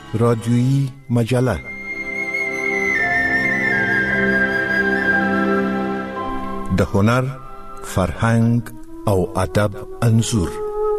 رادیویی مجله. د هنر، فرهنګ او ادب انځور.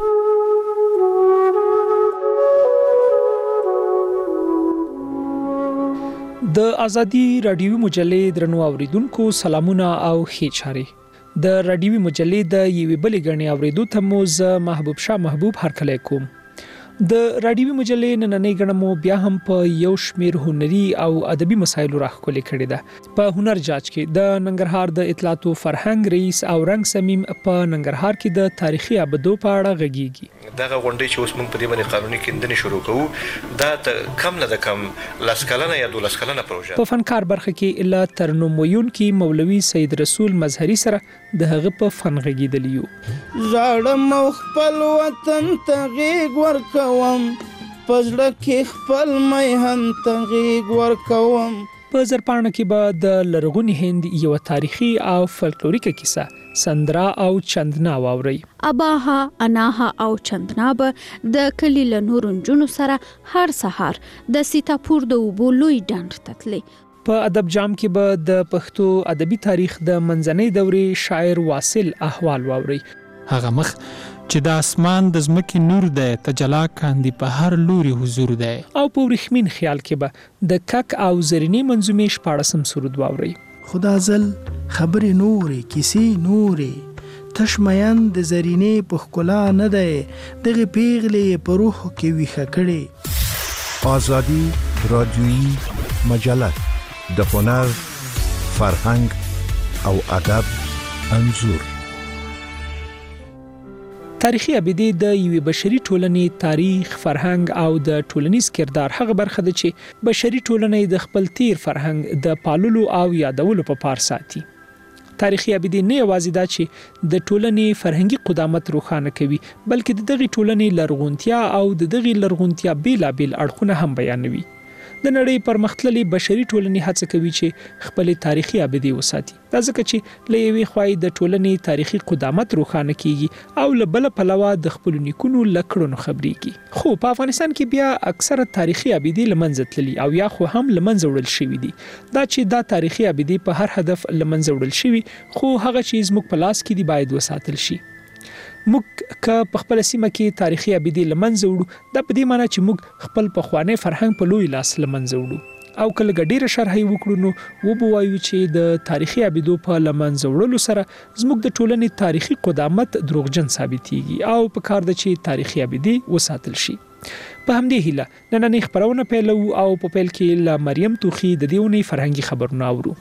د ازادي رادیوي مجلې درنو اوریدونکو سلامونه او ښه چاري. د رادیوي مجلې د یوې بلې غړنې اوریدو ته مو زه محبوب شاه محبوب هرکلی کوم. د رادیوي مجلې نننۍ غړنه مو بیا هم په یو شمیر هنري او ادبي مسایلو راخولې کړې ده. په هنر جاج کې د ننګرهار د اطلاعات او فرهنګ رئیس او رنګ سمیم په ننګرهار کې د تاریخي ابدو په اړه غږیږي. دغه غونډې چې اوس موږ په دې باندې قانوني کیندنې شروع کوو، دا کم نه ده کم لسکلنه یا 12 کلنه پروژه. په فنکار برخه کې الا ترنم ویونکي مولوي سید رسول مظهری سره د هغه په فن غږیدلیو. زړم خپل وطن ته غېږ ورکوم، پزړه کې خپل میهن ته غېږ ورکوم. په زرپاڼه کې به د لرغوني هند یو تاریخي او فلکلوریکه کیسه سندرا او چندنا واوري. اباها، اناها او چندنا به د کلی له نورو نجونو سره هر سهار د سیتاپور د اوبو لوی ډنډ ته تللې. په ادب جام کې به د پښتو ادبي تاریخ د منځنۍ دورې شاعر واصل احوال واوري. هغه مخ چې د اسمان د زمکې نور دی تجلا کاندي په هر لوري حضور دی. او په ورخمین خیال کې به د کک او زرینې منظومې 14 سرود واوري. خدا زل خبرې نورې کیسې نورې تشمیان د زرینې په ښکلا نه دی دغه پیغلې په روح کې ویښه کړې. ازادي رادیویی مجله د هنر، فرهنګ او ادب انځور. تاریخي ابدي د یوې بشري ټولنې تاریخ، فرهنګ او د ټولنیز کردار هغه برخه ده چې بشري ټولنې د خپل تیر فرهنګ د پاللو او یادولو په پار ساتي. تاریخي ابدي نه یوازې دا چې د ټولنې فرهنګي قدامت روښانه کوي، بلکې د دغه ټولنې لرغونتیا او د دغه لرغونتیا بیلابیل اړخونه هم بیانوي. د نړۍ پرمختللي بشري ټولنې هڅه کوي چې خپل تاریخي ابدي وساتي. دا ځکه چې له یوې خوا د ټولنې تاریخي قدامت روښانه کیږي او له بل پلوه د خپل نیکونو لکړو خبريږي. خو په افغانستان کې بیا اکثره تاریخي ابدي لمنځه تللي او یا خو هم لمنځه وړل شوی دي. دا چې دا تاریخي ابدي په هر هدف لمنځه وړل شوی، خو هغه چیز موږ په لاس کې دی باید وساتل شي. موږ که په خپل سیمه کې تاریخي ابدي لمنځه وړو، دا په دې معنی چې موږ خپل پخوانی فرهنګ په لوی لاس لمنځه وړو. او کله ګډیره شرحي وکړو نو وبوایو چې د تاریخي ابدو په لمنځه وړلو سره زموږ د ټولنې تاریخي قدامت دروغجن ثابتېږي او په کار ده چې تاریخي ابدي وساتل شي. په همدې هیله نننۍ خبرونه پیلو او په پیل کې له مریم توخی د دې ونې فرهنګي خبرونه اورو.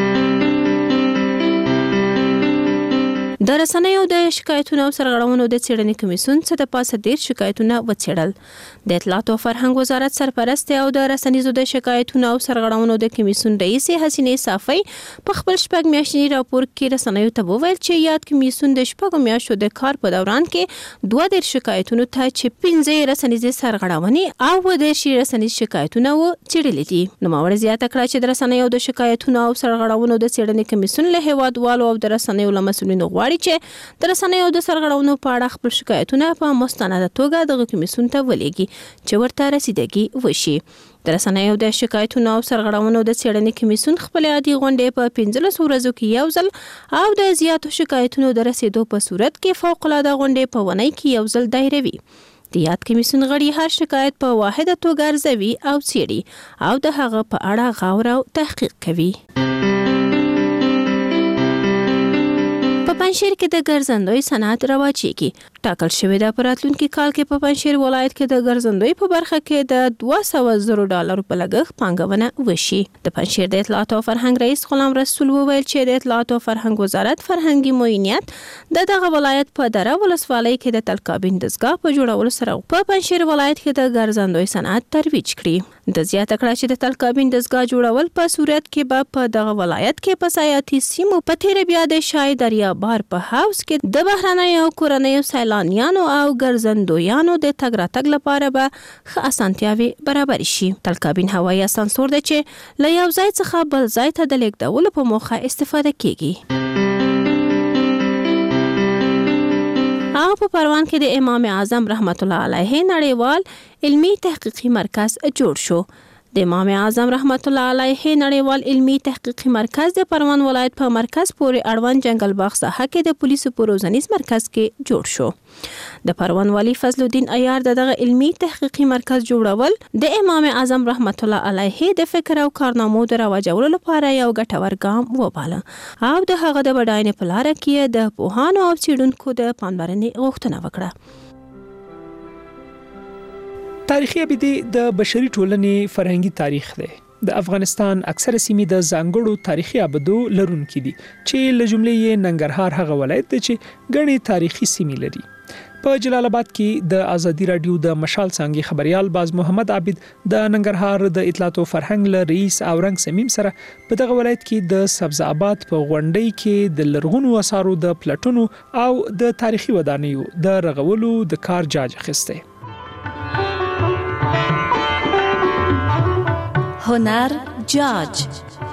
د رسنیو د شکایتونو او سرغړونو د څېړنې کمیسیون څخه د پاسه 13 شکایتونه وڅېړل. د اطلاعات او فرهنګ وزارت سرپرست او د رسنیزو د شکایتونو او سرغړونو د کمیسیون رئیس حسینې صافی په خپل شپږ میاشتني راپور کې رسنیو ته وویل چې یاد کمیسیون د شپږ میاشتو د کار په دوران کې 12 شکایتونو ته چې 15 رسنیزې سرغړونې او 10 رسنیز شکایتونه وڅېړل دي. نو ماوړ زیاته کړه چې د رسنیو د شکایتونو او سرغړونو د څېړنې کمیسیون له هیوادوالو او د رسنیو له مسؤلینو چې د رسنیو د سرغړونو په اړه خپل شکایتونه په مستنده توګه د کمیسیون ته ولېږي چې ورته رسیدګي وشي. د رسنیو د شکایتونو او سرغړونو د څېړنې کمیسیون خپل عادي غونډې په 15 ورځو کې یو ځل او د زیاتو شکایتونو د رسیدو په صورت کې فوق العاده غونډې په ونې کې یو ځل دایروي. د یاد کمیسیون غړي هر شکایت په واحده توګه ارزوي او څېړي او د هغه په اړه غور او تحقیق کوي. په پنځشیر کې د ګرځندوی صنعت رواجېږي. ټاکل شوې ده په راتلونکي کال کې په پنځشیر ولایت کې د ګرځندوی په برخه کې د $200,000 په لګښت پانګونه وشي. د پنځشیر د اطلاعات او فرهنګ رئیس غلام رسول وویل چې د اطلاعات او فرهنګ وزارت فرهنګي معاینات دغه ولایت په دره ولسوالۍ کې د تلکابین دستګاه په جوړولو سره په پنځشیر ولایت کې د ګرځندوی صنعت ترویج کړي. د زیاته کړه چې د تلکابین دستګاه جوړول په صورت کې په دغه ولایت کې په سیاحتي سیمو په تیر بیا د شای دریا بار په هاوس کې د بهرنیو او کورنیو سیلانیانو او ګرځندویانو د تګ راتګ لپاره به ښه اسانتیاوي برابر شي. تلکابین هوایي اسانسور دی چې له یو ځای څخه بل ځای ته د لیږدولو په موخه استفاده کیږي. هغه په پروان کې د امام اعظم رحمت الله علیه نړیوال علمی تحقیقي مرکز جوړ شو. د امام اعظم رحمت الله علیه نړیوال علمی تحقیقي مرکز د پروان ولایت په مرکز پورې اړوند جنگل باغ ساحه کې د پولیسو په روزنیز مرکز کې جوړ شو. د پروان والی فضل الدین عیار دغه علمی تحقیقي مرکز جوړول د امام اعظم رحمت الله علیه د فکر او کارنامو د رواجولو لپاره یو ګټور ګام وباله او د هغه د بډاینې په لاره کې د پوهانو او څېړونکو د پاملرنې غوښتنه وکړه. تاریخي ابدي د بشري ټولنې فرهنګي تاریخ دی. د افغانستان اکثره سیمې د ځانګړو تاریخي ابدو لرونکي دي چې له جملې یې ننګرهار هغه ولایت دی چې ګڼې تاریخي سیمې لري. په جلال آباد کې د ازادي رادیو د مشال څانګې خبريال باز محمد عابد د ننګرهار د اطلاعات او فرهنګ له رئیس اورنګ سمیم سره په دغه ولایت کې د سبز آباد په غونډۍ کې د لرغونو اثارو د پلټونو او د تاریخي ودانیو د رغولو د کار جاج اخیسته. هنر جاج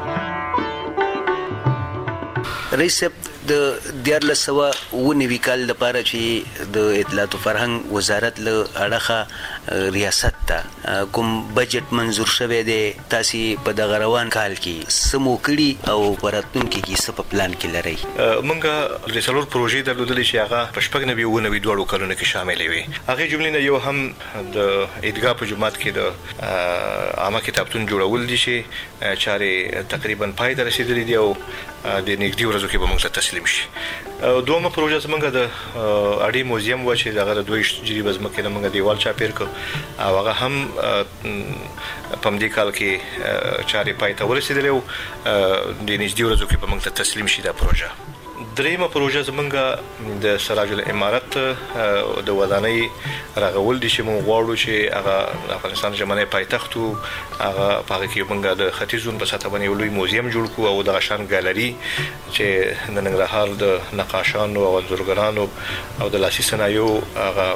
رئیس د 1490 کال لپاره چې د اطلاعات او فرهنګ وزارت له اړخه ریاست ته کوم بجټ منظور شوی دی تاسو په دغه روان کال کې سمو کړي او پراتونکو کې څه په پلان کې لري؟ موږ د څلور پروژې درلودلې چې هغه په شپږ نوي دوړو کلونو کې شاملې وي. هغه جملې نه یو هم د عیدګاه په جومات کې د عامه کتابتون جوړول دي چې چارې تقریبا پای ته رسیدلې دي او د نږدې ورځو کې به موږ ته تسلیم شي. دومره پروژه زمونږ د اړې موزیم و چې هغه د 2 جریبه زمکه موږ دیوال چاپیر کو او هغه هم په دې کال کې چارې پای ته ورسېدلې او د نږدې ورځو کې به موږ ته تسلیم شي دا پروژه. دریمه پروژه زمونږ د سراج الامارت د ودانۍ رغول دي چې موږ غواړو چې هغه د افغانستان ژمنی پایتخت هغه په کې موږ د ختیځون په سطح باندې لوی موزیم جوړ کړو او د غشان ګالري چې د ننګرهار د نقاشانو او انځورګرانو او د لاسي صنایعو هغه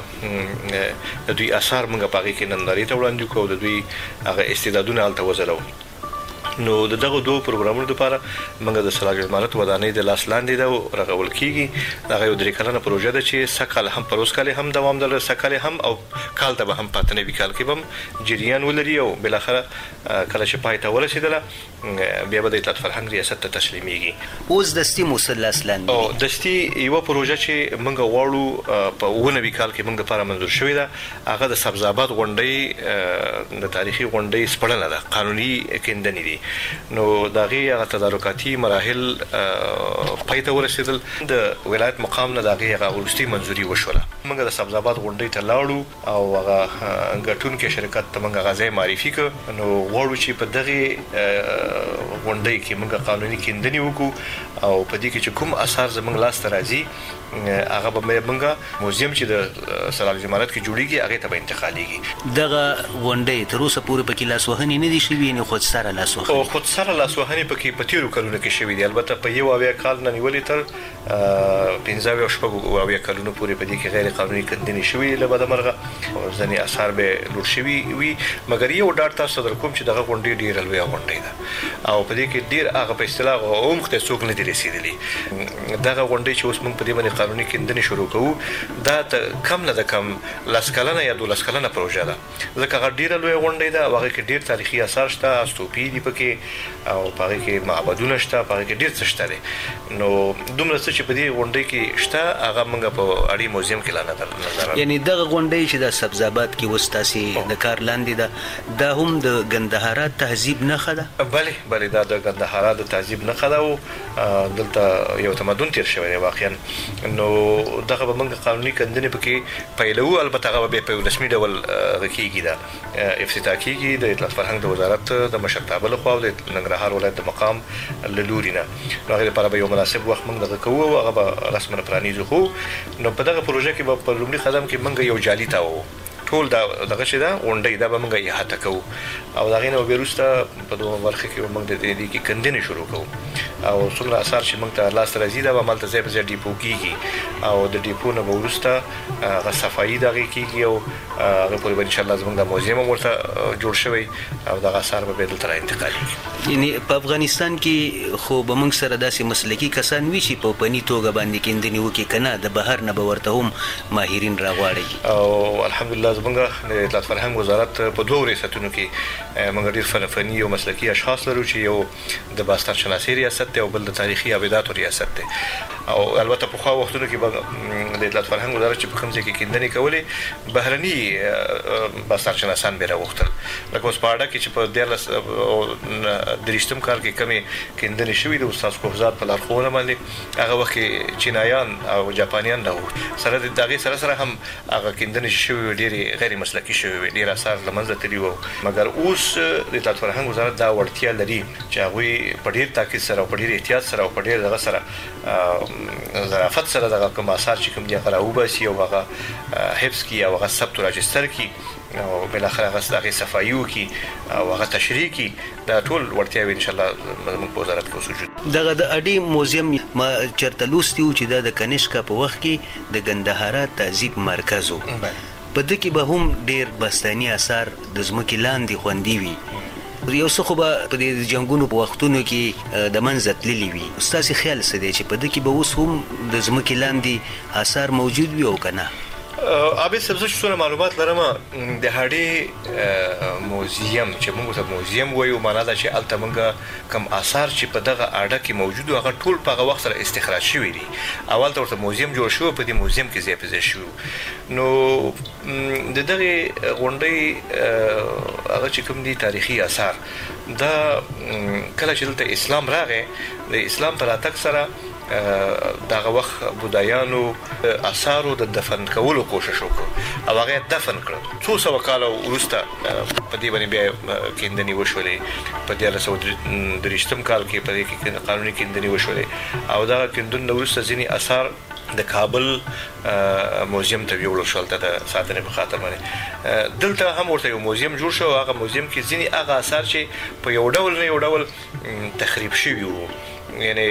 د دوی اثار موږ په کې نندارې ته وړاندې کوو د دوی هغه استعدادونه الته وزلو. نو دغه دوه پروګرامونو لپاره موږ د سراج الامارت ودانۍ د لاس لاندې د رغول کیږي. هغه یو درې کلنه پروژه ده چې سکل هم پروس کال هم دوام در سکل هم او کال ته به هم پاتنه وکال کې بم جریان ولري او بل اخره کله چې پای ته ورسېدله بیا به د اطلاعات فرهنګ ریاست ته تسلیمېږي. اوس دستي مثلث لاندې او دستي یو پروژه چې موږ غواړو په 19 کال کې موږ لپاره منظور شوې ده هغه د سبز آباد غونډۍ د تاریخي غونډۍ سپړنه ده قانوني کېندنې دي. نو دغه هغه تدارکاتي مراحل پای ته ورسېدل د ولایت مقام نه دغه هغه ورستي منځوري وشوله. موږ د سبز آباد غونډۍ ته لاړو او هغه ګټون کې شرکت ته موږ غزا معرفي کړ. نو غواړو چې په دغه غونډۍ کې موږ قانوني کېندنې وکړو او په دې کې چې کوم اثار زموږ لاس ته راځي هغه به موږ موزیم چې د سراج الامارت کې جوړیږي هغه ته به انتقالېږي. دغه غونډۍ تر اوسه پورې پکې لاسوهنې نه دي شوي نه خود سره لاسوهنې او خود سره لاسوهنې پکې په تیرو کلونو کې شوي دي. البته په یو اویا کال نه نیولې تر 15 او شپږ اویا کلونو پورې په دې کې غیر قانوني کندنې شوي له بده مرغه ځینې اثار به لوټ شوي وي. مګر یو ډاټ تاسو در کوم چې دغه غونډۍ ډېره لویه غونډۍ ده او په دې کې ډېر هغه په اصطلاح عمق ته څوک نه دي رسېدلي. دغه غونډۍ چې اوس موږ په دې باندې قانوني کندنې شروع کوو دا کم نه ده کم لس کلنه یا 12 کلنه پروژه ده ځکه هغه ډېره لویه غونډۍ ده. هغه کې ډېر تاریخي اثار شته، استوپي دي پکې او پاره کې معبدونه شته، پاره کې ډېر څه شته. نو دومره څه چې په دې غونډۍ کې شته هغه موږ په اړې موزیم کې لا نظر یعنی دغه غونډۍ چې د سبز آباد کې وستاسي د کار لاندې ده دا هم د ګندهارا تهذیب نه خده؟ بله دا د ګندهارا د تهذیب نه خده او دلته یو تمدن تیر شوی دی واقعا. نو دغه به موږ قانوني کندنې پکې پیلو. البته هغه به په رسمي ډول کېږي دا افتتاح کېږي د اطلاعات فرهنګ د وزارت د مشرتابه لخوا او د ننګرهار ولایت د مقام له لوري نه. نو هغې لپاره به یو مناسب وخت موږ دغه کوو او هغه به رسما پرانیزو. خو نو په دغه پروژه کې به په لومړي قدم کې موږ یو جالي تاوو ټول دغه شي دا غونډې دا به موږ احاطه کوو او دا غینه به وروسته په دوه برخه کې موږ د دې کې کندنې شروع کوو او څومره اثار چې موږ ته لاس راځي دا به مالته ځای په ځای ډیپو کیږي او د ډیپو نه به وروسته هغه صفایي دغه کیږي او هغه پورې به ان شاء الله زموږ د موزیم ورته جوړ شوی او دغه اثار به دلته را انتقالي یعنی په افغانستان کې خو به موږ سره داسې مسلکي کسان وي چې په فني توګه باندې کیندنې وکړي که نه د بهر نه به ورته هم ماهرین راغواړي او الحمدلله زموږ د اطلاعات فرهنګ وزارت په دوه ریاستونو کې موږ ډېر فني او مسلکي اشخاص لرو چې یو د باستان شناسي ریاست دی او بل د تاریخي ابداتو ریاست دی او البته په خو وختونو کې د اطلاعات فرهنګ وزارت چې په کوم ځای کې کیندنې کولې بهرني باستان شناسان به راوختل لکه اوس په اړه کې چې په 13 کال کې کمی کیندنې شوې د استاد کوفزاد په لارښوونه باندې هغه وخت چینایان او جاپانیان راوخت سره د دغه سره هم هغه کیندنې شوې ډېری غیر مسلکي شوې ډېر اثار لمنځه تللی وو مګر اوس د اطلاعات فرهنګ وزارت دا وړتیا لري چې هغه په ډېر تاکید سره او په ډېر احتیاط سره او په ډېر دغه سره ظرافت سره دغه کوم اثار چې کوم دي هغه راوباسي او هغه حفظ کی او هغه ثبت او راجستر کی او بل اخر هغه صفایو کی او هغه تشریح کی دا ټول ورتیا ان شاء الله موږ په وزارت کې وسوجو دغه د اډي موزیم ما چرته لوستیو چې دا د کنیشکا په وخت کې د ګندهارا تهذیب مرکز وو په دې کې به هم ډېر بستاني اثار د ځمکې لاندې خوندي وي یو څه خو به په دې جنګونو په وختونو کې د منځه تللي وي ستاسې خیال څه دی چې په دې کې به اوس هم د ځمکې لاندې اثار موجود وي او که نه عابد صاحب زه څونه معلومات لرم د هډې موزیم چې موږ ته موزیم وایو معنا دا چې هلته موږ کوم اثار چې په دغه اډه کې موجود وو هغه ټول په هغه وخت سره استخراج شوي دي اول ته ورته موزیم جوړ شو په دې موزیم کې ځای په ځای شو نو د دغه غونډې هغه چې کوم دي تاریخي اثار دا کله چې دلته اسلام راغی د اسلام په راتګ سره دغه وخت بودایانو اثارو د دفن کولو کوشش وکړ او هغه دفن کړ 200 کال وروسته په دې باندې بیا کیندنې وشولې په 1330 کال کې په دې کې قانوني کیندنې وشولې او دا کیندنې وروسته ځینې اثار د کابل موزیم ته ویول شو د ساتنې په خاطر باندې دلته هم ورته یو موزیم جوړ شو هغه موزیم کې ځینې هغه اثار چې په یو ډول نه یو ډول تخریب شوي وو یعنی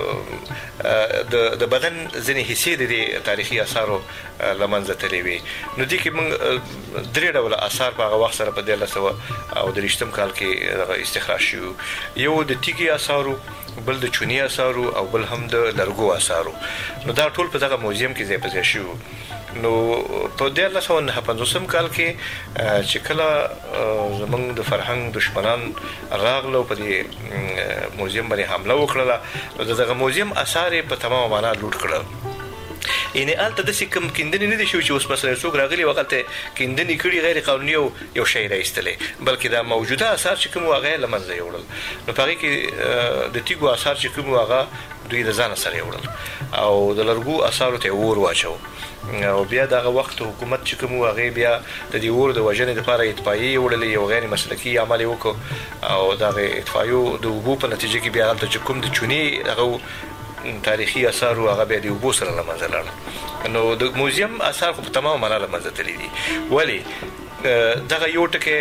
د بدن ځینې حصې د تاریخي اثارو لمنځه تللي وي نو دې کې موږ درې ډوله اثار په هغه وخت سره په 1330 کال کې استخراج شو یو د تیږې اثارو بل د چونی اثارو او بل هم د لرګو اثارو نو دا ټول په دغه موزیم کې ځای په ځای شو نو په 1950 کال کې چې کله زمونږ د فرهنګ دشمنان راغلو په دې موزیم باندې حمله وکړه نو دغه موزیم اثار په تمامه معنا لوټ کړل یعنی الته د کوم کیندنې نه دي شو چې اوس مثلا څوک راغلي وخت کیندنې کړي غیر قانوني یو شی راایستلې بلکې دا موجوده اثار چې کوم واغې لمنځه یوړل نو په هغه کې د تیګو اثار چې کوم واغه دوی د ځان سره یوړل او د لرګو اثارو ته ور واچو او بیا دغه وخت حکومت چې کوم واغې بیا د دې ور د وژنې لپاره اطفائیه وړلې یو غیر مسلکي عمل وکړ او دغه اطفائیه د وبو په نتیجه کې بیا هلته چې کوم د چونی هغه تاریخي اثار او هغه به د وبو سره لمنځه لاړل نو د موزیم اثار خو په تمام معنا لمنځه تللي دي ولی دغه یو ټکي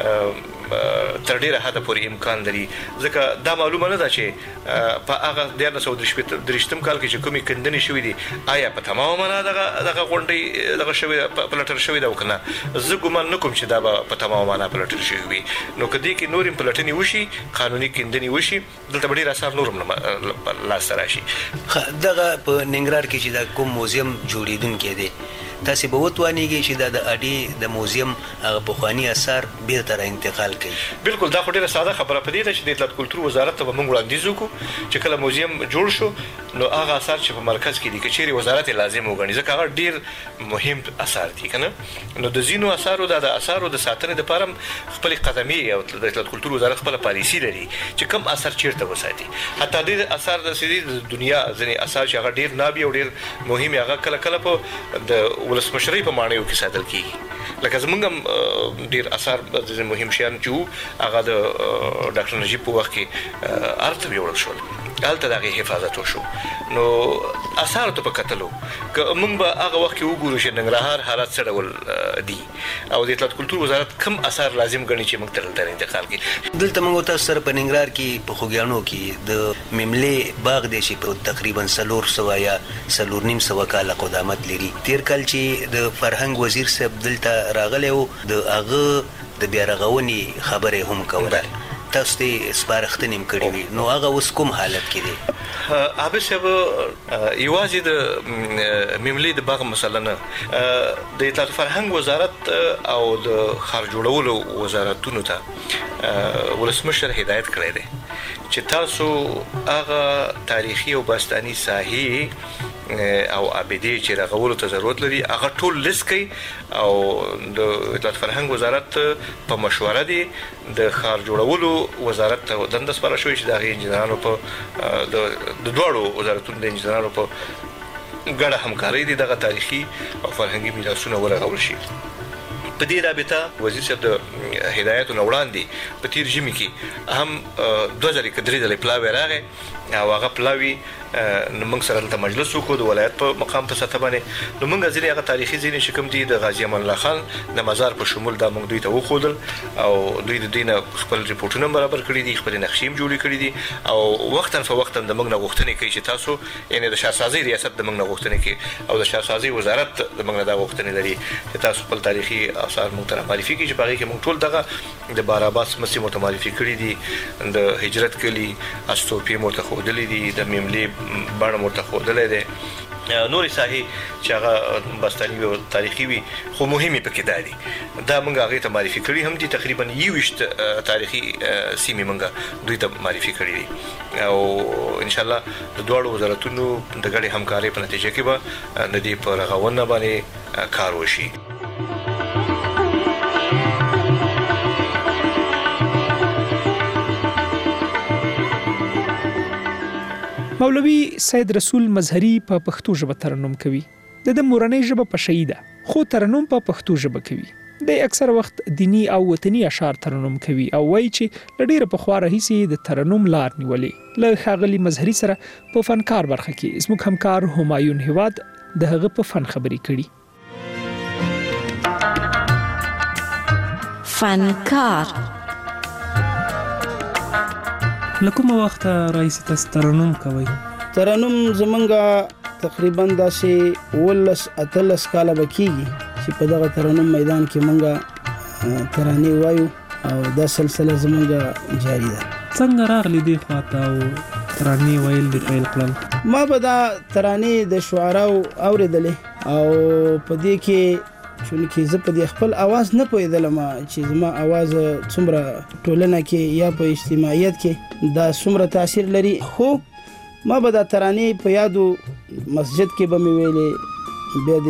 تر ډیره حد پورې امکان لري ځکه دا معلومه نه ده چې په هغه 1930 کال کې چې کومې کندنې شوې دي آیا په تمام معنا دغه غونډې دغه شوې پلټل شوې ده وکنه زه ګومان نه کوم چې دا په تمام معنا پلټل شوې وي نو کدی کې نورم پلټنې وشي قانوني کندنې وشي دلته ډیر اثار نورم لاس راشي دغه په ننګرهار کې چې دا کوم موزیم جوړیدونکې دی تاسو به وتوانیږئ چې دا د اډي د موزیم هغه پخوانی اثار بیرته را انتقال کړي بالکل دا خو ډیره ساده خبره پدې ده چې د اطلاعات کلتور وزارت ته موږ وړاندیز وکړو چې کله موزیم جوړ شو نو هغه اثار چې په مرکز کې دي کچېری وزارت لازم وګڼي ځکه هغه ډیر مهم اثار دي کنه نو د زینو اثارو د اثارو د ساتنې لپاره خپل قدمي او د اطلاعات کلتور وزارت خپل پالیسی لري چې کوم اثر چیرته وساتي حتی د اثار د سړي د دنیا ځنې اثار چې هغه ډیر نابي او ډیر مهم هغه کله کله په د ولسمشرۍ په معنی کې ساتل کیږي لکه زمونږ ډیر اثار مهم شیان چې هغه د ډاکټر نجیب په وخت کې ارته ویل شول هلته دغه حفاظت وشو. نو اثار ته پکتلو که موږ به هغه وخت کې وګورو چې ننګرهار حالات څه ډول دي او د اطلاعات کلتور وزارت کم اثار لازم ګڼي چې موږ تر انتقال کې دلته موږ تاسو سره په ننګرهار کې په خوګیانو کې د مملې باغ دی چې په تقریبا 400 یا 4.5 کال قدامت لري. تیر کال چې د فرهنګ وزیر صاحب دلته راغلی و د هغه د بیا رغونې خبرې هم کوله، تاسو ته سپارښتنې هم کړې وي، نو هغه اوس کوم حالت کې دی؟ عابد صاحب یوازې د مملې د باغ مسله نه، د اطلاعات فرهنګ وزارت او د ښار جوړولو وزارتونو ته ولسمشر هدایت کړی دی چې تاسو هغه تاریخي او باستاني ساحې او ابدي چې رغولو ته ضرورت لري هغه ټول لیست کړي او د اطلاعات فرهنګ وزارت په مشوره دی د ښار جوړولو وزارت ته دنده سپارل شوې چې د انجنیرانو په د دوړو وزارتونو د انجنیرانو په ګډه همکاري دي دغه تاریخي او فرهنګي میراثونه ورغول شي. په دې رابطه وزیر صاحب د هدایتونو وړاندې په تیر ژمي کې هم 2003 د پلاوی راغی او هغه پلاوی نو موږ سره د مجلس وکړو د ولایت په مقام په سطح باندې، نو موږ ځینې هغه تاریخي ځینې شکم دي د غازی امان الله خان د مزار په شمول دا موږ دوی ته وښودل او دوی د دینه خپل ریپورتونه برابر کړي دي، خپل نقشې جوړې کړي دي او وختاً فوختاً د موږ نه غوښتنې کوي چې تاسو یعنی د شهرسازي ریاست د موږ نه غوښتنې کوي او د شهرسازي وزارت د موږ نه دا غوښتنې لري چې تاسو خپل تاریخي آثار موږ ته معرفي کړئ چې په هغې کې موږ ټول دغه د باراباس مسیح مو ته معرفي کړي دي، د هجرت کلي استوپې مو ته ښودلي دي، د مملې بڼه مو ته ښودلی دی، نورې ساحې چې هغه باستاني وي او تاریخي وي خو مهمې پکې دا دي دا موږ هغې ته معرفي کړي هم دي. تقریبا 21 تاریخي سیمې موږ دوی ته معرفي کړي دي او انشاءالله د دواړو وزارتونو د ګډې همکارۍ په نتیجه کې به د دې په رغونه باندې کار وشي. مولوي سید رسول مظهری په پښتو ژبه ترنم کوي. د مورنۍ ژبه پشه‌ای ده خو ترنم په پښتو ژبه کوي. د اکثر وخت دینی او وطني اشعار ترنم کوي او وایي چې لډیره په خوا راهیسي د ترنم لار نیولې. له ښاغلي مظهری سره په فنکار برخه کې زموږ همکار همایون هیواد د هغه په فن خبرې کړي. فنکار لکه وخت راځي تاسو ترنم کوي؟ ترنم زمونږه تقریبا داسې 18 کاله بکیږي چې په دغه ترنم میدان کې مونږه ترانې وایو او دا سلسله زمونږه جاری ده. څنګه راغلی دی خواته او ترانې ویل دی پیل کړل؟ ما به دا ترانې د شعراو اوریدلې او په دې کې چونکه زه په دې خپل आवाज نه پوهېدلم چې زما आवाज څومره ټولنه کې یا په اجتماعیت کې دا څومره تاثیر لري. خو ما به دا ترانې په یادو مسجد کې به مې ویلې، بیا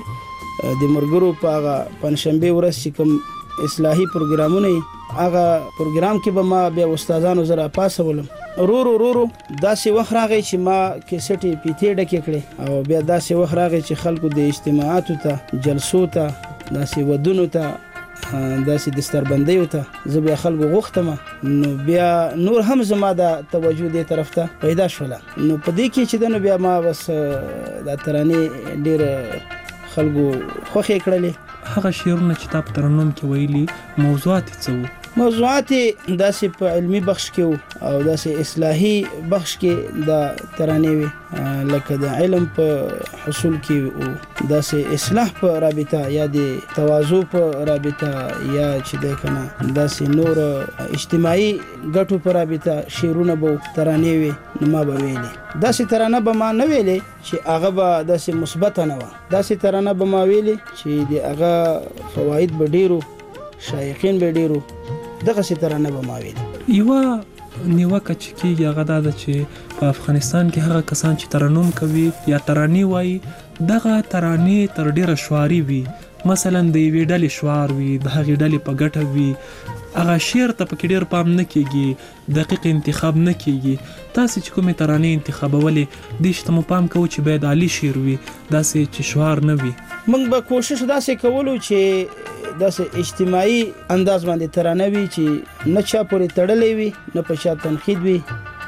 د مرګرو په هغه پنځشنبې ورځ چې کوم اصلاحي پروګرامونه هغه پروګرام کې به ما بیا استادانو زره پاسولم. رو داسې وخت راغی چې ما کیسټې پیټې ډکې کړې او بیا داسې وخت راغی چې خلکو د اجتماعاتو ته جلسو ته داسې ودونو ته داسې دستربندیو ته زه بیا خلکو غوښتم، نو بیا نور هم زما د توجه دې طرف ته پیدا شوله. نو په دې کې چې دنو بیا ما بس دا ترانې ډېر خلکو خوښې کړلې. هغه شعرونه چې تاسو ترنم کې ویلي موضوعات څه وو؟ موضوعات داسې په علمی بخش کې او داسې اصلاحي بخش کې دا ترانې وي، لکه د علم په حصول کې او داسې اصلاح په رابطه یا د تواضع په رابطه یا چې د کنه داسې نور اجتماعي ګټو په رابطه شعرونه به ترانې وي. نو ما به ویلې داسې ترانه به ما نه ویلې چې هغه به داسې مثبت نه و، داسې ترانه به ما ویلې چې د هغه فواید به ډیرو، شایقین به ډیرو، دغه سترانه به ما ویل. یو نیوکه چې کیږي هغه دا ده چې په افغانستان کې هغه کسان چې ترنم کوي یا ترانې وایي دغه ترانې تر ډیره شعاري وي، مثلا د یوې ډلې شعار وي، د هغې ډلې په ګټه وي، هغه شعر ته پکې ډیر پام نه کیږي، دقیق انتخاب نه کیږي. تاسو چې کومې ترانې انتخابولې دې شته مو پام کوو چې باید عالی شعر وي، داسې چې شعار نه وي. موږ به کوشش داسې کولو چې داسې اجتماعي انداز باندې ترانه وي چې نه چا پورې تړلې وي، نه په چا تنقید وي،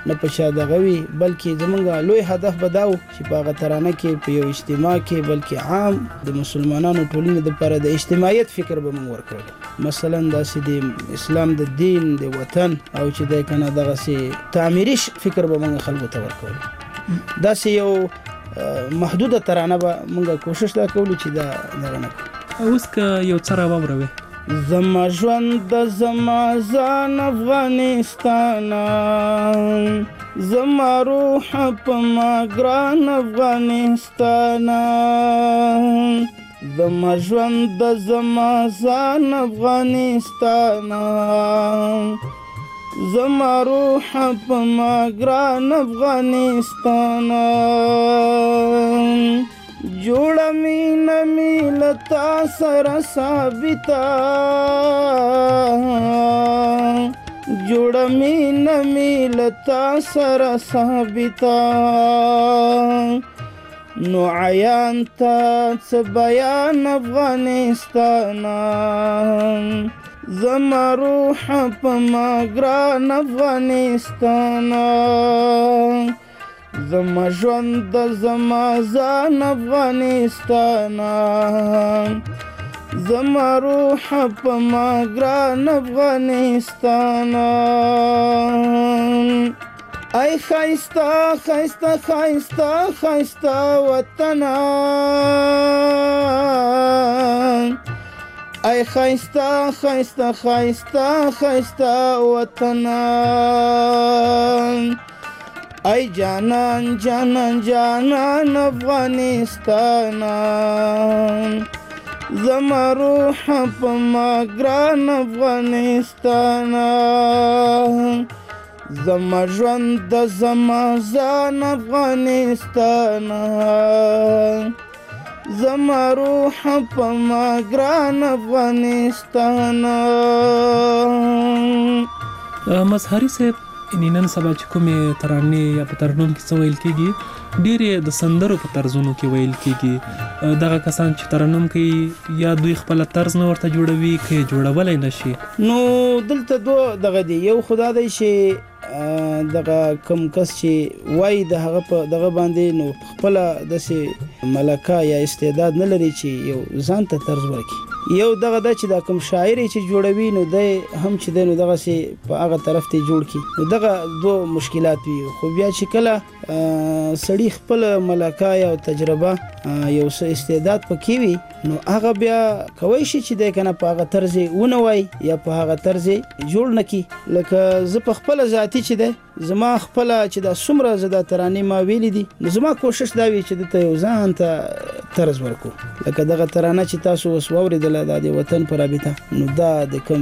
نه په شا دغه وي، بلکې زمونږ لوی هدف به دا و چې په هغه ترانه کې په یو اجتماع کې بلکې عام د مسلمانانو ټولنې دپاره د اجتماعیت فکر به موږ ورکړو. مثلا داسې د اسلام د دین د وطن او چې دی که نه دغسې تعمیري فکر به موږ خلکو ته ورکولو. داسې یو محدوده ترانه به موږ کوشش دا کولو چې دا دغه نه کړو. اوس که یو څه راواوروې. زما ژوند د زما ځان افغانستانه، زما روح په ما ګران افغانستانه، زما ژوند د زما ځان افغانستانه، زما روح په ما ګران افغانستانه، جوړه مینه مې له تا سره ثابته، جوړه مینه مې له تا سره ثابته، نو عیان ته څه بیان افغانستانه، زما روح په ما ګران افغانستانه، زما ژوند د زما ځان افغانستانه، زما روح په ما ګران افغانستانه. ای ښایسته ښایسته ښایسته ښایسته وطنه، ای ښایسته ښایسته ښایسته ښایسته وطنه، ای جانان جانان جانان افغانستانه، زما روح په ما ګران افغانستانه، زما ژوند د زما ځان افغانستانه، زما روح په ما ګران افغانستانه. مظهري صاحب نن سبا چې کومې ترانې یا په ترنم کې څه ویل کېږي ډېرې د سندرو په طرزونو کې ویل کېږي. دغه کسان چې ترنم کوي یا دوی خپله طرز نه ورته جوړوي که یې جوړولی نه شي. نو دلته دوه دغه دی، یو خدا دی چې دغه کم کس چې وایي د هغه په دغه باندې نو خپله داسې ملکه یا استعداد نه لري چې یو ځان ته طرز ورکړي. یو دغه ده چې دا کوم شاعر چې جوړوي نو دی هم چې دی نو دغسې په هغه طرف ته جوړ کړي. نو دغه دوه مشکلات وي. خو بیا چې کله سړي خپله ملکه یا تجربه یو څه استعداد پکې وي نو هغه بیا کولی شي چې دی که نه په هغه طرز یې ونه وایي یا په هغه طرز یې جوړ نه کړي. لکه زه په خپله ذاتي چې دی زما خپله چې دا څومره زه دا ترانې ما ویلې دي نو زما کوشش دا وي چې دته یو ځان ته طرز ورکو. لکه دغه ترانه چې تاسو اوس واورېدله دا د وطن په رابطه نو دا د کوم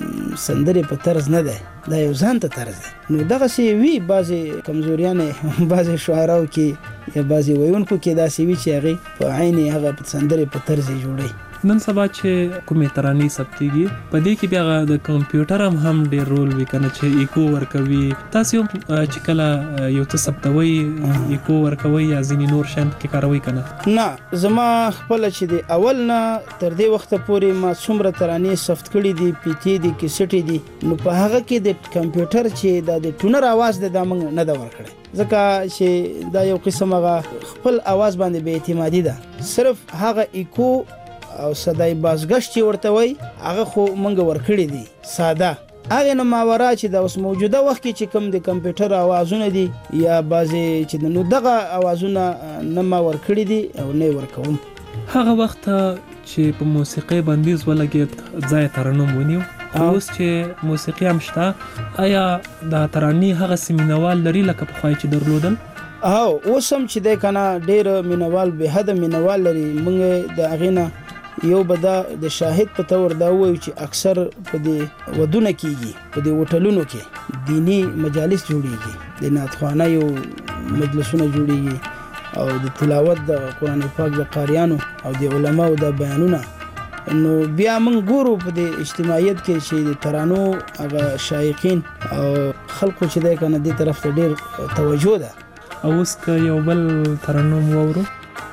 سندرې په طرز نه دی، دا یو ځان ته طرز دی. نو دغسې وي بعضې کمزوریانې بعضې شعراو کې یا بعضې ویونکو کې داسې وي چې هغې په عین هغه سندرې په طرز یې جوړوي. نن سبا چې کومې ترانې ثبتېږي په دې کې بیا د کمپیوټر هم ډېر رول وي که نه چې ایکو ورکوي. تاسې هم چې کله یو څه ثبتوئ ایکو ورکوئ یا ځینې نور شیان کې کاروئ که نه؟ نه، زما خپله چې د اول نه تر دې وخته پورې ما څومره ترانې ثبت کړي دي، پیتې دي، کیسټې دي، نو په هغه کې د کمپیوټر چې دا د ټونر اواز دی دا موږ نه ده ورکړی، ځکه چې دا یو قسم هغه خپل اواز باندې بې اعتمادي ده. صرف هغه ایکو او صدای بازگشت چې ورته وای هغه خو مونږ ورکړی دي ساده. هغه نه ماورا چې د اوس موجوده وخت کې چې کوم د کمپیوټر اوازونه دي یا بعضې چې نو دغه اوازونه نه ما ورکړي دي او نه ورکوم. هغه وخت چې په موسیقۍ بندیز ولګېد ځای ترنم ونیو، اوس چې موسیقي هم شته آیا دا ترانې هغسې مینوال لري لکه پخوای چې درلودل؟ اوس هم چې دی که نه ډېر مینوال بېحده مینوال لري. موږ د هغې نه یو به دا د شاهد په طور دا ووایو چې اکثر په دې ودونه کېږي، په دې هوټلونو کې دینی مجالس جوړېږي، د نعتخوانه یو مجلسونه جوړېږي او د تلاوت د قرآن پاک د قاریانو او د علماو د بیانونه. نو بیا موږ ګورو په دې اجتماعیت کې چې د ترانو هغه شایقین او خلقو چې دی که نه دې طرف ته ډېر توجه ده. او اوس که یو بل ترنم واورو؟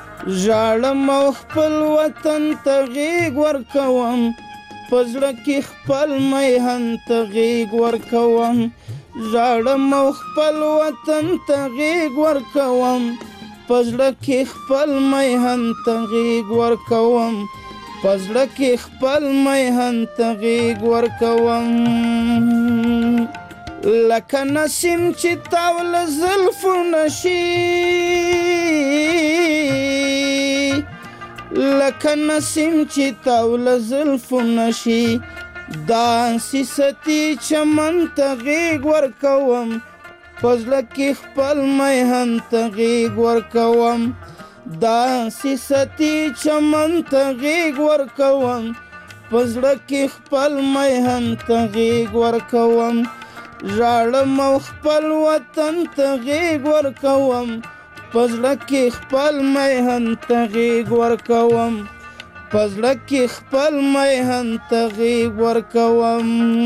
ژاړم او خپل وطن ته غېږ ورکوم، په زړه کې خپل میهن ته غېږ ورکوم، ژاړم او خپل وطن ته غېږ ورکوم په زړه کې خپل میهن ته غېږ ورکوم په زړه کې خپل میهن ته غېږ ورکوم لکه نسیم چې تاو له زلفو نشي لکه نسیم چې تاو له زلفو نشي داسې ستي چمن ته غېږ ورکوم په زړه کې خپل میهن ته غېږ ورکوم داسې ستي چمن ته غېږ ورکوم په زړه کې خپل میهن ته غېږ ورکوم ژاړم او خپل وطن ته غېږ ورکوم په زړه کې خپل میهن ته غېږ ورکوم په زړه کې خپل میهن ته غېږ ورکوم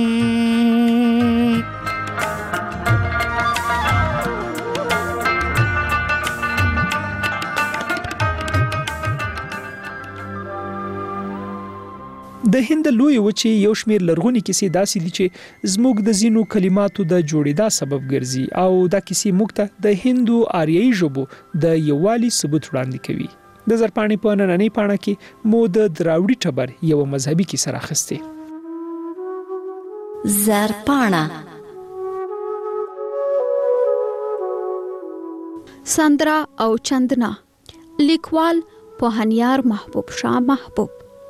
د هند لوی وچې یو شمېر لرغونی کیسې داسې دي چې زموږ د ځینو کلماتو د جوړېدا سبب ګرځي او دا کیسې موږ ته د هندو آریایي ژبو د یووالي ثبوت وړاندې کوي. د زرپاڼې په نننۍ پاڼه کې مو د دراوړي ټبر یو مذهبي کیسه راخستې. زرپاڼه سندرا او چندنا، لیکوال پوهنیار محبوب شاه محبوب.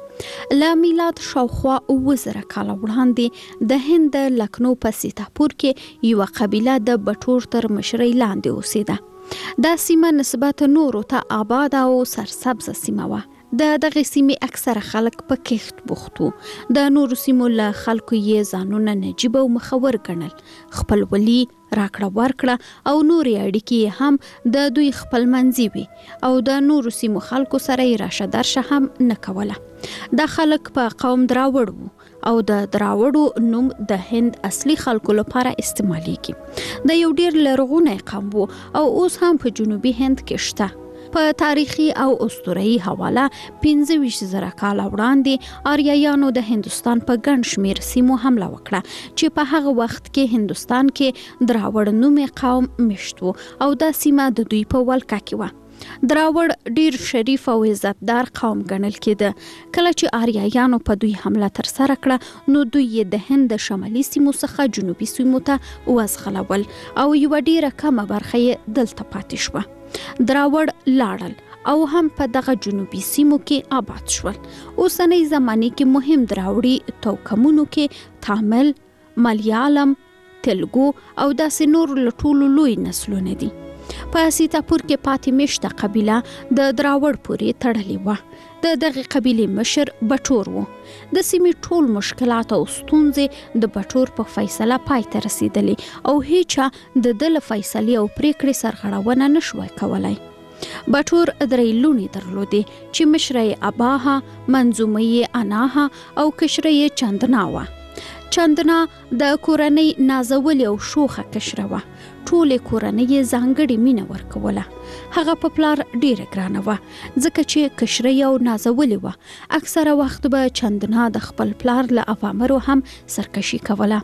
له میلاد شاوخوا 2000 کال وړاندې د هند لکنو په سیتاپور کې یو قبیله د بټور تر مشرۍ لاندې اوسېده. دا سیمه نسبت نورو ته آباد او سرسبزه سیمه وه. دغه سیمې اکثره خلک په کښت بوخت وو. د نورو سیمو له خلکو یې ځانونه نجیب او مخور ګڼل. خپلولي، راکړه ورکړه او نورې اړیکې هم د دوی خپلمنځي وي او د نورو سیمو خلکو سره یې راشه درشه هم نه کوله. دا خلک په قوم دراوړ وو او د دراوړو نوم د هند اصلي خلکو لپاره استعمالیږي. د یو ډیر لرغونی قوم وو او اوس هم په جنوبي هند کې شته. په تاریخي او اسطوره‌ای حواله 25,000 کال وړاندې آریایانو د هندستان په ګڼ شمېر سیمو حمله وکړه چې په هغه وخت کې هندستان کې دراوړ نومي قوم مشت وو او دا سیمه د دوی په ولکه کې وه. دراوړ ډیر شریف او عزتدار قوم ګڼل کېده. کله چې آریایانو په دوی حمله ترسره کړه نو دوی یې د هند شمالي سیمو څخه جنوبي سیمو ته وځغلول او یو ډیره کمه برخه یې دلته پاتې شوه. دراوړ لاړل او هم په دغه جنوبي سیمو کې آباد شول. اوسنۍ زمانه کې مهم دراوړي توکمونو کې تامل، ملیالم، تلګو او داسې نور لټولو لوی نسلونه دي. په سیتاپور کې پاتې مشته قبیله د دراوړ پورې تړلې وه. د دغه قبیلې مشر بټور وو. د سیمې ټول مشکلات او ستونزې د بټور په فیصله پای ته رسیدلې او هیچا د دل فیصلې او پریکړې سرغړونه نشوای کولای. بټور درې لونې درلودې چې مشره یې اباها، منظومه یې اناها او کشره یې چندنا وه. چندنا د کورنۍ نازولې او شوخه کشره وه. ټولې کورنۍ یې ځانګړې مینه ورکوله. هغه په پلار ډیره ګرانه وه ځکه چې کشره یې او نازولې وه. اکثره وخت به چندنا د خپل پلار له اوامرو هم سرکشي کوله.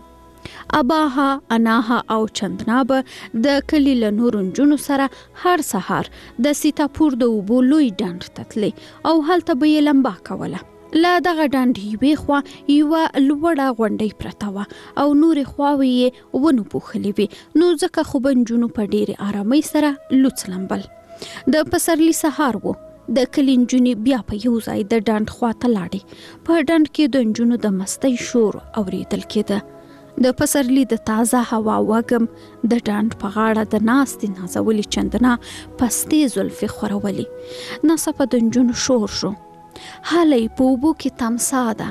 اباها، اناها او چندنا به د کلي له نورو نجونو سره هر سهار د سیتاپور د اوبو لوی ډنډ ته تلې او هلته به یې لمبا کوله. له دغه ډنډ یوې خوا یوه لوړه غونډۍ پرته وه او نورې خواوې یې ونو پوښلې وې نو ځکه خو به نجونو په ډېرې آرامۍ سره لوڅ لمبل. د پسرلي سهار و. د کلي نجونې بیا په یو ځای د ډنډ خوا ته لاړې. په ډنډ کې د نجونو د مستۍ شور اورېدل کېده. د پسرلي د تازه هوا وږم د ډنډ په غاړه د ناستې نازولې چندنا پستې زلفې خورولې. ناڅاپه د نجونو شور شو. هلې په اوبو کې تمسا ده.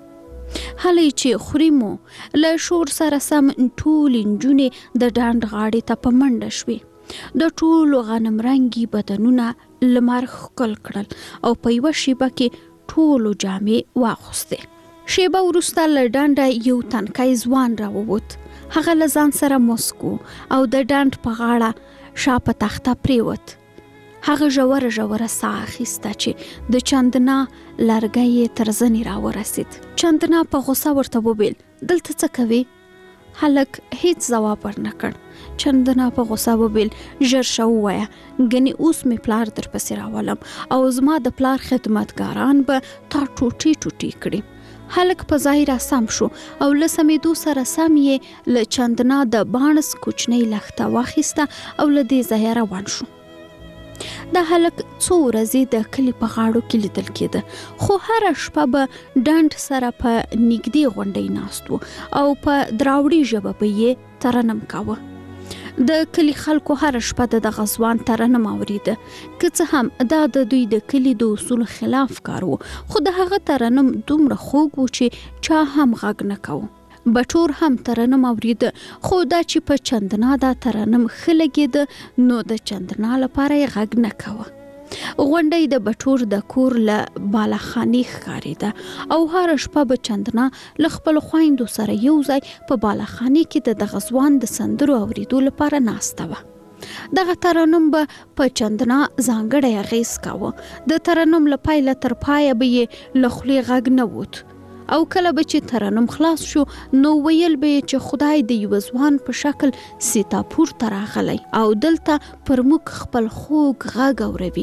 هلې چې خوري مو. له شور سره سم ټولې نجونې د ډنډ غاړې ته په منډه شوې. د ټولو غنم رنګي بدنونه لمر ښکل کړل او په یوه شیبه کې ټولو جامې واغوستې. شیبه وروسته له ډنډه یو تنکی ځوان راووت. هغه له ځان سره مسکو او د ډنډ په غاړه شا په تخته پریوت. هغه ژوره ساه اخیسته چې د چندنا لرګی یې تر زنې راورسید. چندنا په غوسه ورته وویل دلته څه کوې؟ هلک هیڅ ځواب ورنکړ. چندنا په غوسه وویل ژر شه ووایه ګنې اوس مې پلار در پسې راولم او زما د پلار خدمتګاران به تا ټوټې ټوټې کړي. هلک په ځای را سم شو او له سمېدو سره سم یې له چندنا د بانس کوچنۍ لښته واخیسته او له دې ځایه روان شو. دا هلک څو ورځې د کلي په غاړو کې لیدل کېده، خو هره شپه به ډنډ سره په نږدې غونډۍ ناست و او په دراوړي ژبه به یې ترنم کاوه. د کلی خلکو هر شپه د دغه ځوان ترنم اوریده، که څه هم دا د دوی د کلی د اصول خلاف کار و، خو د هغه ترنم دومره خوږ و چې چا هم غږ نه کوه. بټور هم ترنم اوریده، خو دا چې په چندنا دا ترنم ښه لګېده نو د چندنا لپاره یې غږ نه کوه. غونډۍ د بټور د کور له بالاخانې ښکارېده او هر شپه به چندنا له خپل خویندو سره یو ځای په بالاخانې کې د دغه ځوان د سندرو اوریدو لپاره ناسته وه. دغه ترنم به په چندنا ځانګړی اغیز کاوه. د ترنم له پیله تر پایه به یې له خولې غږ نه ووت او کله به چې ترنم خلاص شو نو ویل به یې چې خدای د یو ځوان په شکل سیتاپور ته راغلی او دلته پر موږ خپل خوږ غږ اوروي.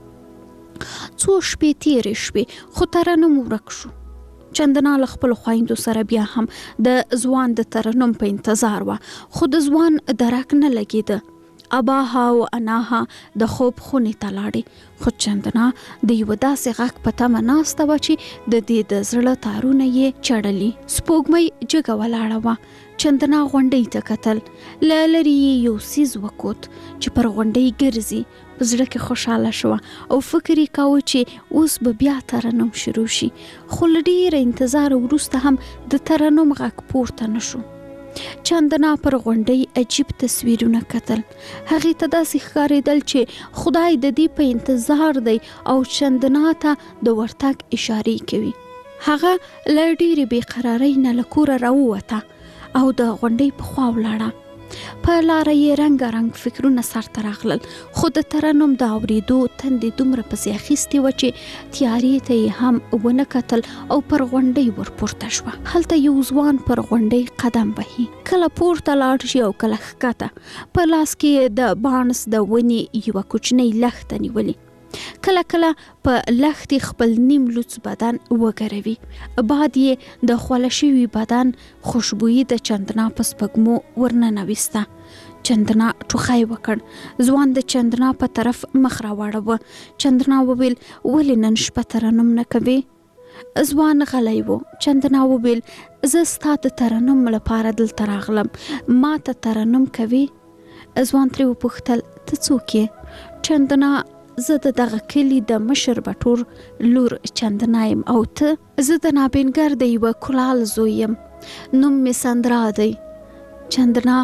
څو شپې تیرې شوې خو ترنم ورک شو. چندنا له خپل خویندو سره بیا هم د ځوان د ترنم په انتظار وه، خو د ځوان درک نه لګېده. اباها او اناها د خوب خونې ته لاړې، خو چندنا د یو داسې غږ په تمه ناسته وه چې د دې د زړه تارونه یې چړلي. سپوږمۍ جګه ولاړه وه. چندنا غونډۍ ته کتل، له لرې یې یو څیز وکوت چې پر غونډۍ ګرځي. په زړه کې خوشحاله شوه او فکر یې کاوه چې اوس به بیا ترنم شروع شي، خو له ډېره انتظار وروسته هم د ترنم غږ پورته نه شو. چندنا پر غونډۍ عجیب تصویرونه کتل. هغې ته داسې ښکارېدل چې خدای د دې په انتظار دی او چندنا ته د ورتګ اشارې کوي. هغه له ډېرې بېقرارۍ نه له کوره راووته او د غونډۍ په خوا ولاړه. په لاره یې رنګارنګ فکرونه سرته راغلل، خو د ترنم د اورېدو تندې دومره پسې اخیستې وه چې تیارې ته یې هم ونه کتل او پر غونډۍ ورپورته شوه. هلته یو ځوان پر غونډۍ قدم وهي، کله پورته لاړ شي او کله ښکته. په لاس کې د بانس د ونې یوه کوچنۍ لښته نیولې، کله کله په لښتې خپل نیم لوڅ بدن وګروي. باد یې د خوله شوي بدن خوشبويي د چندنا په سپږمو ورننویسته. چندنا ټوخی وکړ. ځوان د چندنا په طرف مخ راواړوه. چندنا وویل ولې نن شپه ترنم نه کوې؟ ځوان غلی و. چندنا وویل زه ستا د ترنم لپاره دلته راغلم، ما ته ترنم کوې؟ ځوان ترې وپوښتل ته څوک یې؟ چندنا زه د دغه کلي د مشر بټور لور چندنا یم. او ته؟ زه د نابینګر د یوه کلال زوی یم، نوم مې سندرا دی. چندنا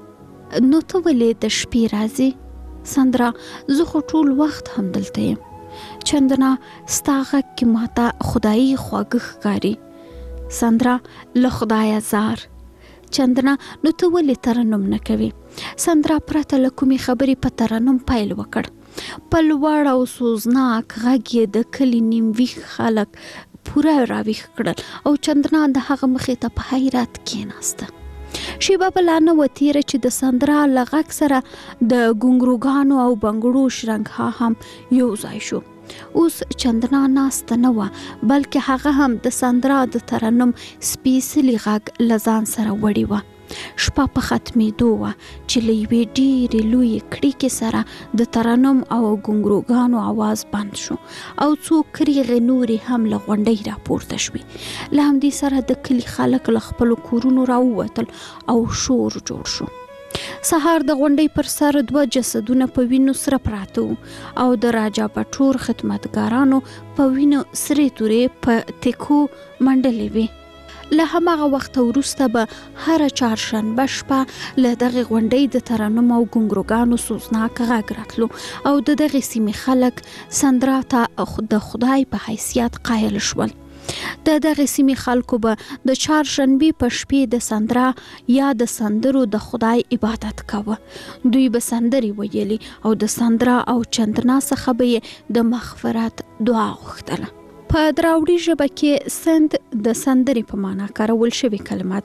نو ته ولې د شپې راځې؟ سندرا زه خو ټول وخت هم دلته یم. چندنا ستا غږ کې ماته خدایي خواږه ښکاري. سندرا له خدایه زار. چندنا نو ته ولې ترنم نه کوې؟ سندرا پرته له کومې خبرې په ترنم پیل وکړ. په لوړ او سوزناک غږ یې د کلي نیم ویښ خلک پوره راویښ کړل او چندنا د هغه مخې ته په حیرت کېناسته. شیبه بله نه وه تېره چې د سندرا له غږ سره د ګونګروګانو او بنګړو شرنګها هم یو ځای شو. اوس چندنا ناسته نه وه، بلکې هغه هم د سندرا د ترنم سپېڅلي غږ له ځان سره وړې وه. شپه په ختمېدو وه چې له یوې ډېرې لویې کړکۍ سره د ترنم او ګونګروګانو آواز بند شو او څو کریغې نورې هم له غونډۍ راپورته شوې. له همدې سره د کلي خلک له خپلو کورونو راووتل او شور جوړ شو. سهار د غونډۍ پر سر 2 جسدونه په وینو سره پراته وو او د راجا بټور خدمتګارانو په وینو سرې تورې په تیکو منډلې وې. له هماغه وخت وروسته به هر چهارشنبه شپه له دغه غونډۍ د ترنم او ګونګروګانو سوزناک غږ راتلو او د دغه سیمې خلک سندرا ته د خدای په حیثیت قایل شول. د دغه سیمې خلکو به د چهارشنبې په شپې د سندرا یا د سندرو د خدای عبادت کاوه. دوی به سندرې ویلي او د سندرا او چندنا څخه به یې د مغفرت دعا غوښتله. په دراوړي ژبه کې سند د سندرې په معنا کارول شوې کلمه ده.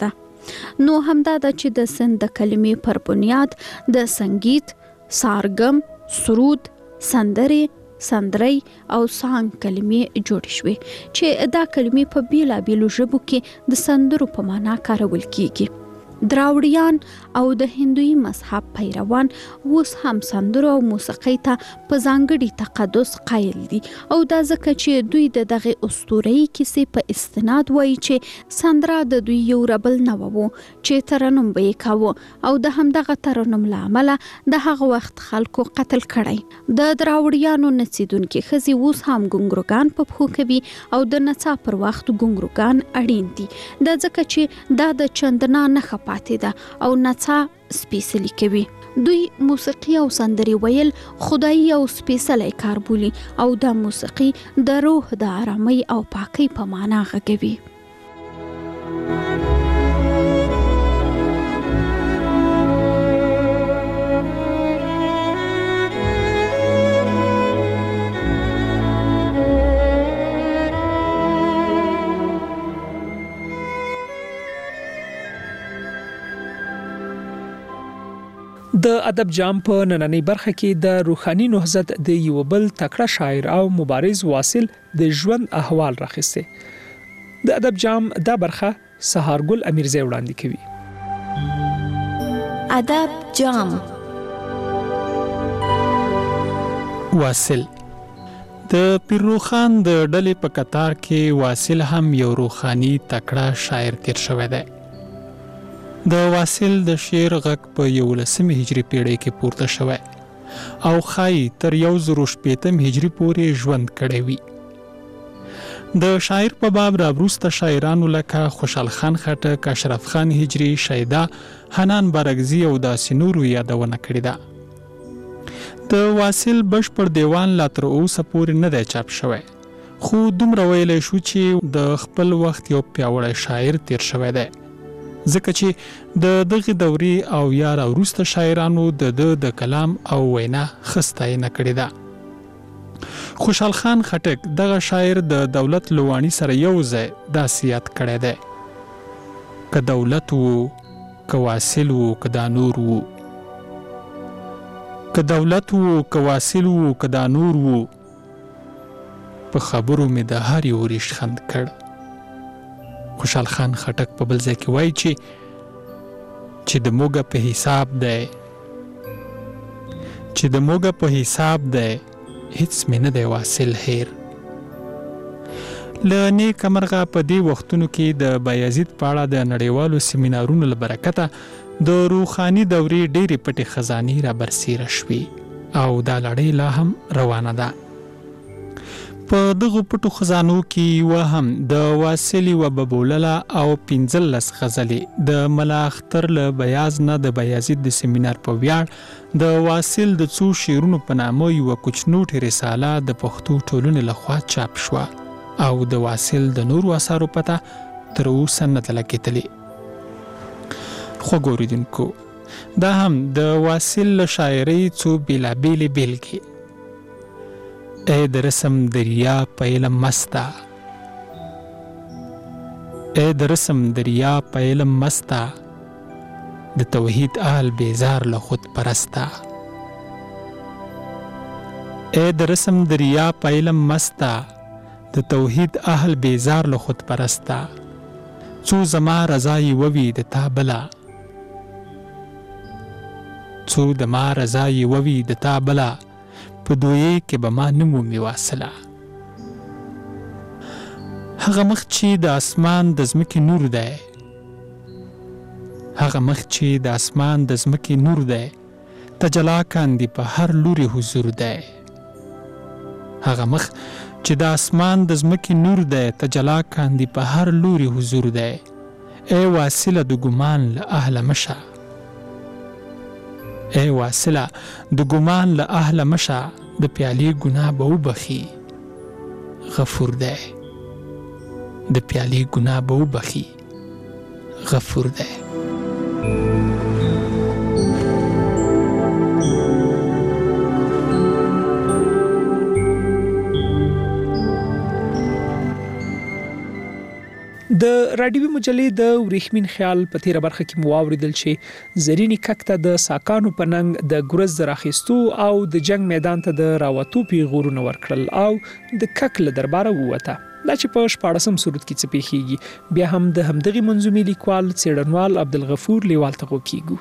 نو همدا د چې د سند د کلمې پر بنیاد د سنگیت، سارګم، سرود، سندري او سانګ کلمې جوړ شوې چې دا کلمې په بیلابیلو ژبو کې د سندرو په معنا کارول کیږي. دراوړیان او د هندوی مذهب پیروان اوس هم سندرو او موسیقۍ ته په ځانګړي تقدس قایل دي او دا ځکه چې دوی د دغه اسطوره‌ای کیسې په استناد وایي چې سندره د دوی یو ربل نه وو چې ترنم به یې کاوه او د همدغه ترنم له امله د هغه وخت خلکو قتل کړی. د دراوړیانو نڅیدونکي ښځې اوس هم ګونګروګان په پښو کوي او د نڅا پر وخت ګونګروګان اړین دي، دا ځکه چې دا د چندنا نښه پاتې ده او نڅا سپیڅلې کوي. دوی موسیقي او سندري ویل خدایي او سپیڅلی کار بولي او دا موسیقي د روح د آرامۍ او پاکۍ په معنا غږوي. د ادب جام په نننۍ برخه کې د روحاني نهضت د یو بل تکړه شاعر او مبارز واصل د ژوند احوال راخسته. د ادب جام دا برخه سهارګل امیرزی وړاندې کوي. ادب جام. واصل د پیرروخان د ډلې په قطار کې واصل هم یو روحاني تکړه شاعر تیر شوی دی. د واصل د شعر غږ په 11 هجری پیړۍ کې پورته شوی او خای تر 1080 هجری پورې ژوند کړی وي. د شاعر په باب راوروسته شاعرانو لکه خوشحال خان خټک، اشرف خان هجری، شیدا، حنان بارګزی او داسې نورو یادونه کړې ده. د واصل بشپړ دیوان لا تر اوسه پورې نه دی چاپ شوی، خو دومره ویلی شو چې د خپل وخت یو پیاوړی شاعر تیر شوی دی، ځکه چې د دغه دوري او یا وروسته شاعرانو د کلام او وینا خستاینه کړې ده. خوشحال خان خټک دغه شاعر د دولت لوانی سره یو ځای داسې یاد کړی دی: که دولت وو، که واصل وو، که دا نور وو، که دولت وو، که واصل وو، که دا نور وو، په خبرو مې د هر یو ریشخند کړ. خوشحال خان خټک په بل ځای کې وایي چې د موږ په حساب دی، چې د موږ په حساب دی، هیڅ مې نه دی واصل هیر. له نیکه مرغه په دې وختونو کې د بایزید په اړه د نړیوالو سیمینارونو له برکته د روحاني دورې ډېرې پټې خزانې را برسیره شوې او دا لړۍ لا هم روانه ده. په دغه پټو خزانو کې و هم د واصل و ببولله او 15 غزلې د ملا اختر له بیاز نه د بایزید د سیمینار په ویاړ د واصل د څو شعرونو په نامه یو کوچنوټې رساله د پښتو ټولنې لخوا چاپ شوه او د واصل د نورو اثارو پته تر اوسه نه ده لګېدلې. خو ګوریدونکو، دا هم د واصل له شاعرۍ څو بېلابېلې بېلګې: اے د رسم دریا په علم مستا، اے د رسم دریا په علم مستا، د توحید آل بیزار له خود پرستا. اے د رسم دریا په علم مستا، د توحید اهل بیزار له خود پرستا. څو زما رضای ووی د تا بلا، څو د ما رضای ووی د تا بلا، په دوی کې به ما نه مومي واصله. هغه مخ چې د اسمان د ځمکې نور دی، هغه مخ چې د اسمان د ځمکې نور دی، تجلا کاندي په هر لوري حضور دی. هغه مخ چې د اسمان د ځمکې نور دی، تجلا کاندي په هر لوري حضور دی. ای واصله د ګمان له اهله مشه، ای واصله د ګمان له اهله مشه، د پیالې ګناه به وبخي غفور دی، د پیالې ګناه به وبخي غفور دی. د رادیوي مجلې د ورېښمین خیال په تیره برخه کې مو واوریدل چې زرینی کک ته د ساکانو په ننګ د ګرز د راخیستو او د جنگ میدان ته د راوتو پیغورونه ورکړل او د کک له درباره ووته. دا چې په 14 سورت کې څه پیښیږي بیا هم د همدغه منظومې لیکوال څېړنوال عبدالغفور لیوال ته کیږو.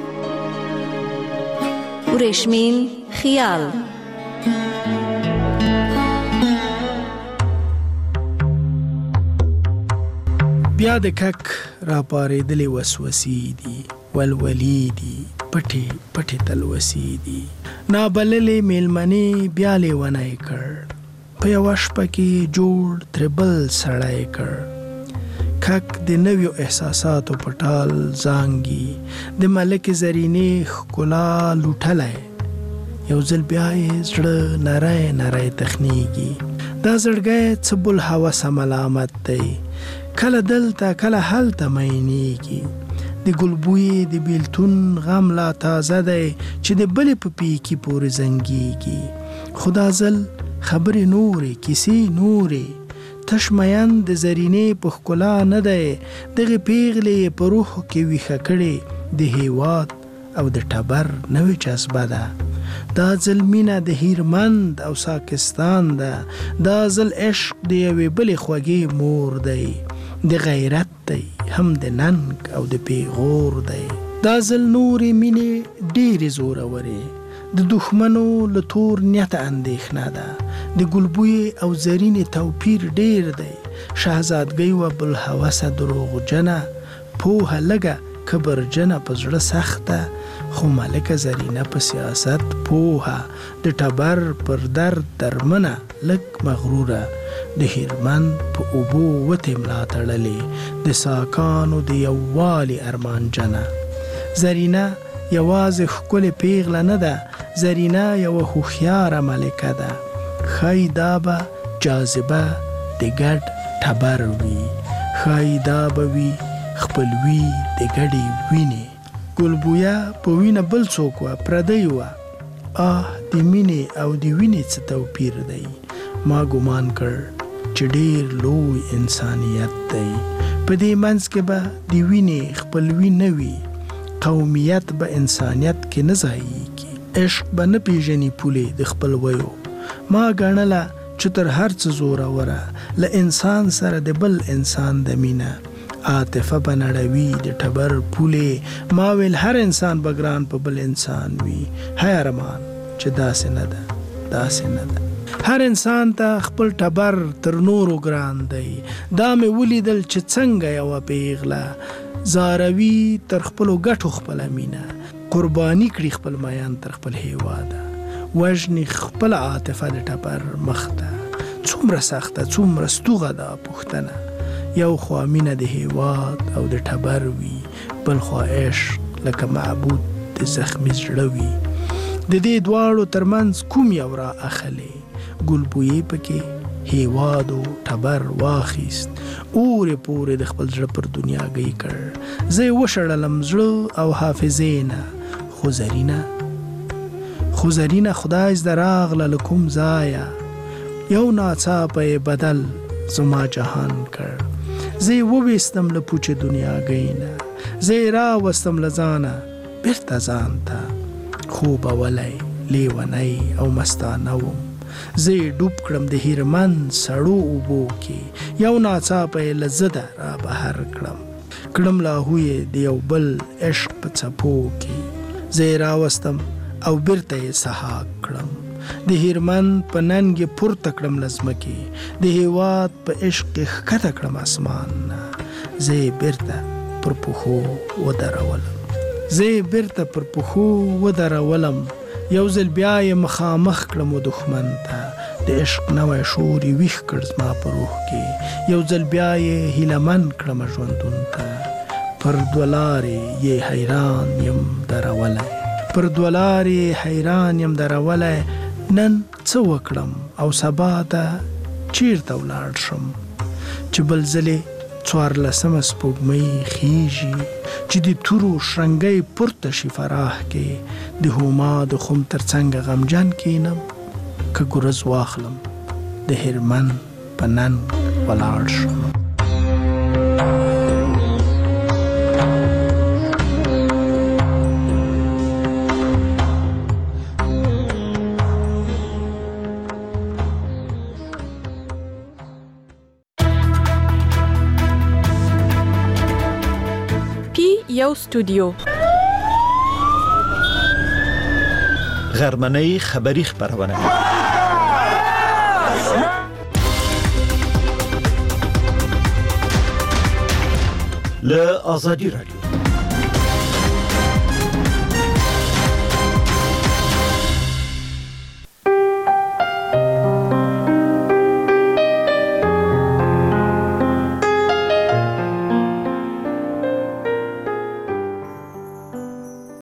ورېښمین خیال. بیا د کک را پارېدلې وسوسې دي ولولې دي پټې پټې تلوسې دي نابللې میلمنې بیا لیونی کړ په یوه شپه کې جوړ تربل سړی کړ. کک د نویو احساساتو په ټال زانګي د ملک زرینې ښکلا لوټلی یو ځل بیا یې زړه نری نری تخنیږي. دا زړګی څه بل هوسه ملامت دی کله دلته کله هلته مینېږي. د ګلبوی د بیلتون غم لا تازه دی چې د بلې په پیکي پورې زنګېږي. خدا ځل خبرې نورې کیسې نورې تش میان د زرینې په ښکلا نه دی دغې پیغلې په روح کې ویښه کړې د هیواد او د ټبر نوې جذبه ده. دا ځل مینه د هیرمند او ساکستان ده. دا ځل عشق د یوې بلې خوږې مور دی د غیرت دی هم د ننګ او د پیغور دی. دا ځل نورې مینې ډېرې زورورې د دښمنو له تور نیته اندېښنه ده د ګلبوی او زرینې توپیر ډېر دی. شهزادګۍ و بلهوسه دروغجنه پوهه لږه کبرجنه په زړه سخته خو ملکه زرینه په سیاست پوهه د ټبر پر درد درمنه لږ مغروره د هیرمند په اوبو وتې ملا تړلې د ساکانو د یووالي ارمانجنه. زرینه یوازې ښکلې پیغله نه ده زرینه یوه هوښیاره ملکه ده. ښایي دا به جاذبه د ګډ ټبر وي ښایي دا به وي خپلوي د ګډې وینې. ګلبویه په وینه بل څوک وه پردی وه د مینې او د وینې څه توپیر دی. ما ګمان کړ چې ډېر لوی انسانیت دی په دې منځ کې به د وینې خپلوي نه وي قومیت به انسانیت کې نه ځایېږي عشق به نه پیژني پولې د خپلویو. ما ګڼله چې تر هر څه زوروره له انسان سره د بل انسان د مینه عاطفه به نړوي د ټبر پولې. ما ویل هر انسان به ګران په بل انسان وي. هی ارمان چې داسې نه ده داسې نه ده. هر انسان ته خپل ټبر تر نورو ګران دی. دا مې ولیدل چې څنګه یوه پیغله زاروي تر خپلو ګټو خپله مینه قرباني کړي خپل میان تر خپل هیواده وژني خپل عاطفه د ټبر مخ ته. څومره سخته څومره ستوغه دا پوښتنه یو خوا مینه د هیواد او د ټبر وي بل خوا عشق لکه معبود د زخمي زړه وي. د دې دواړو ترمنځ کوم یو را اخلي ګلبویې پکې هیواد او ټبر واخیست اورې پورې د خپل زړه پر دنیا گئی کړ. زه یې وشړلم زړه او حافظې نه خو زرینه خدای زده راغله له کوم ځایه یو ناڅاپه یې بدل زما جهان کړ. زه یې وویستم له پوچې دنیا گئی نه زه یې راوستم له ځانه بیرته ځان ته خوب اولی لیونی او مستانه وم. زه یې ډوب کړم د هیرمند سړو اوبو کې یو ناڅاپه یې له زده را بهر کړم لاهو یې د یو بل عشق په څپو کې. زه یې راوستم او بیرته یې سحاق کړم د هیرمند په ننګ یې پورته کړم له ځمکې د هیواد په عشق یې ښکته کړم اسمان نه. زه یې بیرته پر پښو ودرولم یو ځل بیا یې مخامخ کړم و دښمن ته د عشق نوی شور یې ویښ کړ زما په روح کې یو ځل بیا یې هیلهمن کړم ژوندون ته پر دوه لارې یې حیران یم درولی نن څه وکړم او سبا ته چیرته ولاړ شم چې بل ځلې 14 سپوږمۍ خیږي چې د تورو شرنګۍ پورته شي فراح کې د هما د خم تر څنګه غمجن کینم که ګرز واخلم د هرمن په نن ولاړ شم. یو استودیو غرمنۍ خبری خبرونه له آزادی رادیو